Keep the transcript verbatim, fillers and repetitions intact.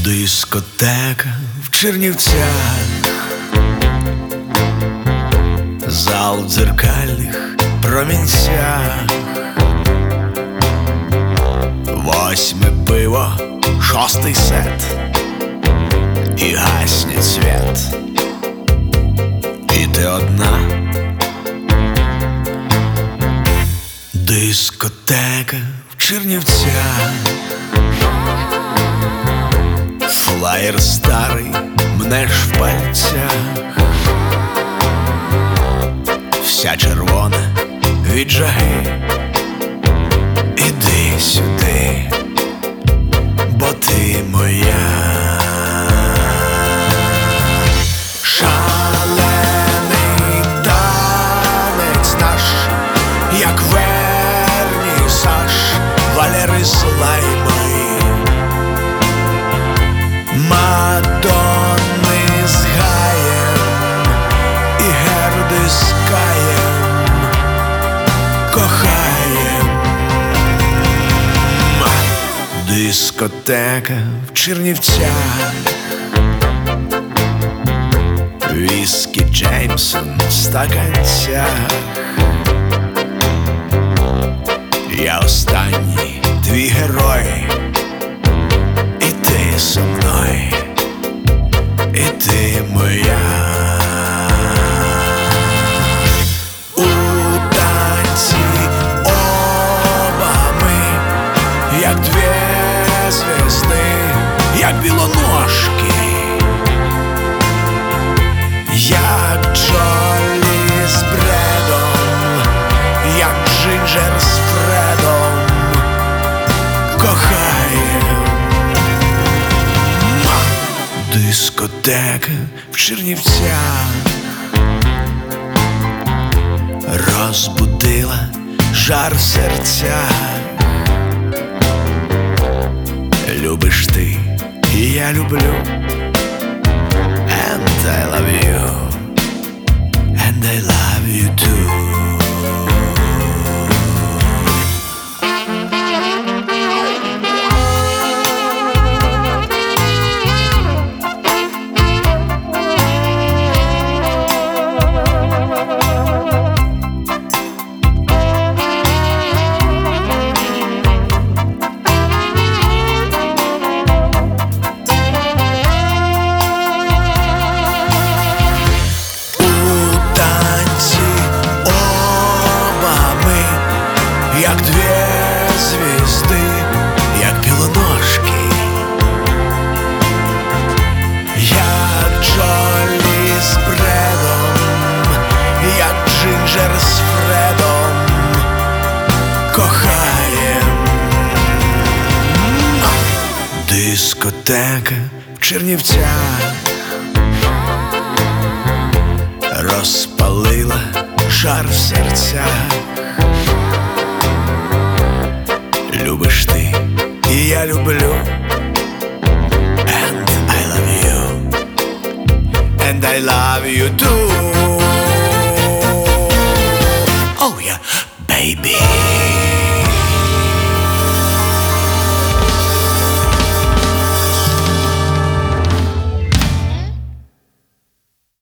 Дискотека в Чернівцях, зал в дзеркальних промінцях, восьме пиво, шостий сет, і гасне світ, і ти одна. Дискотека в Чернівцях, флаєр старий мнеш в пальцях, вся червона від жаги. Іди сюди, бо ти моя. Шалений танець наш, як вернісаж Валери Слайми, Мадонни з Гаєм і Герди з Каєм кохаєм. Дискотека в Чернівцях, віскі Джеймсон в стаканцях. Я останній твій герой, і ти со мною, і ти моя. У танці оба ми, як дві звезди, як білоножки, як Джолі з Бредом, як Джинджер з Фредом кохаєм. Дискотека в Чернівцях розбудила жар в серцях. Любиш ти, і я люблю, and I love you, and I love you too. Як дві звезди, як білоножки, як Джолі з Бредом, як Джинджер з Фредом кохаєм. Дискотека в Чернівцях розпалила жар в серцях. Любиш ти, і я люблю, and I love you, and I love you too.